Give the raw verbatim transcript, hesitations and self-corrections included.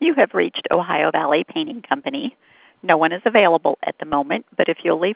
You have reached Ohio Valley Painting Company. No one is available at the moment, but if you'll leave